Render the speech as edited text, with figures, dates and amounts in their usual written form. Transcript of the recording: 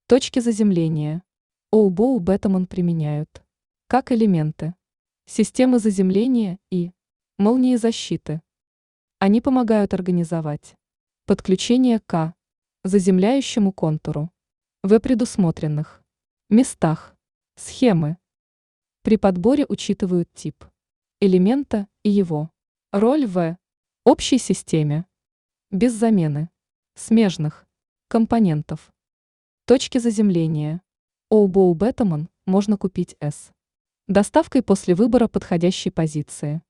Точки заземления. ОУБОУ Бетамон применяют как элементы системы заземления и молнии защиты. Они помогают организовать подключение к заземляющему контуру в предусмотренных местах схемы. При подборе учитывают тип элемента и его роль в общей системе без замены смежных компонентов. Точки заземления. ОУБОУ Бетамон можно купить с доставкой после выбора подходящей позиции.